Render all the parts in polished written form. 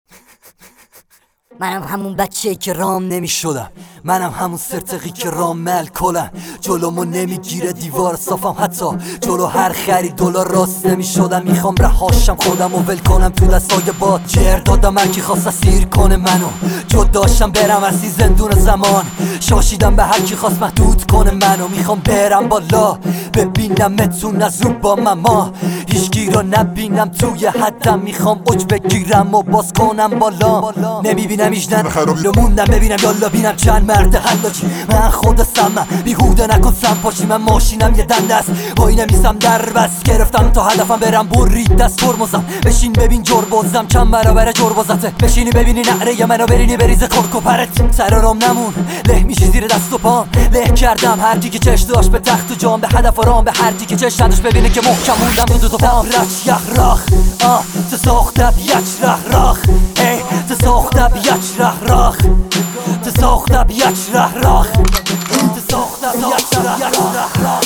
منم همون بچه‌ای که رام نمیشدم، منم همون سرتقی که رام کلم. جلومو نمیگیره دیوار صافم، حتی جلو هر خرید دلار راست نمیشدم. میخوام رهاشم خودم و ول کنم تو دستای باد. جر دادم هرکی خواست اسیر کنه منو، جداشم برم از این زندون زمان. شاشیدم به هرکی خواست محدود کنه منو. میخوام برم بالا ببینمتون از رو با مما، هیچکی رو نبینم توی حدم. میخوام اوج بگیرم و باز کنم بالا. نمیبینم ایجدن رو موندم، ببینم یالا بینم چند مرد حلاجی. من خود سمم بیهوده نکن سم پاشی، من ماشینم یه دنده است وای نمیسم در بس. گرفتم تا هدفم برم برید دست ترمزم. بشین ببین جربازم چند برابر جربازته. بشینی ببینی نعره منو برینی بریز کرک و پرت. سر رام نمون له میشی زیر دست و پام. له کردم هر کی که چش داشت به تخت و جام، به هدف و رام. به هر کی که چش نداشت ببینه که محکم موندم تو دو تا پام. رچ یخ راخ ت ساختم یک راه راخ ای ت ساختم یک راه راخ ت ساختم یک راه راخ ت ساختم یک راه راخ.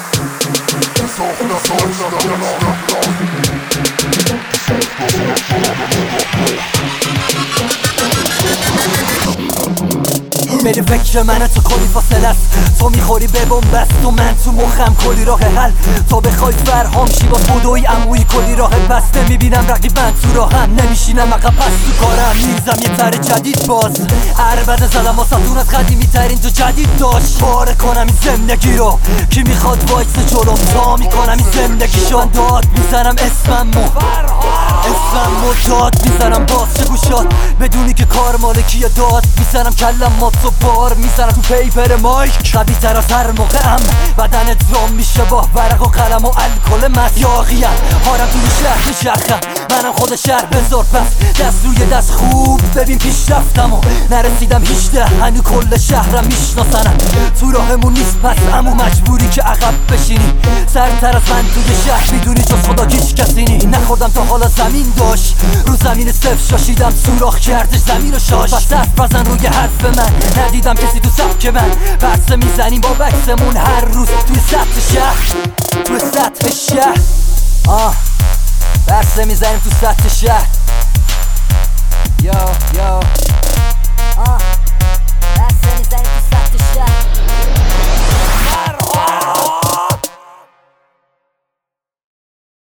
بری فکر منه تو کلی فاصله است. تو میخوری به بومبست و من تو مخم کلی راه حل. تو بخوای فرهام شی با خودوی عمویی کلی راه بسته. میبینم رقیب من تو راهم نمیشینم عقب پس تو کارم. میزم یه تر جدید باز عربده زدم واسه دون از قدیمی ترین تو جدید داشت. پاره کنم این زندگی رو کی میخواد وایس جلوم تا میکنم این زندگی شو. من داد میزنم اسممو داد میزنم باز چه گوشات بدونی که کار مالکیه. داد میزنم کلم مات و بار میزنم تو پیپر مایک. قوی تر از هر موقعم بدنت رام میشه با ورق و قلم و الکل مسیاقیم. هارم توی شهر میچرخم منم خود شهر بذار پس. دست روی دست خوب ببین پیش رفتم و نرسیدم هیچده. هنو کل شهرم میشناسنم تو راهمون نیست پس امو مجبوری که عقب بشینی. سرتر از من توی شهر میدونی جز خدا هیچ کسی نی. نخوردم تا حالا زمین داشت رو زمین صفر شاشیدم سوراخ کردش زمین و شاش. پس دست بزن روی حرف من ندیدم کسی تو سبک من. برسه میزنیم با بکسمون هر روز توی سطح شهر توی سطح شهر برسه میزنیم تو سطح شهر.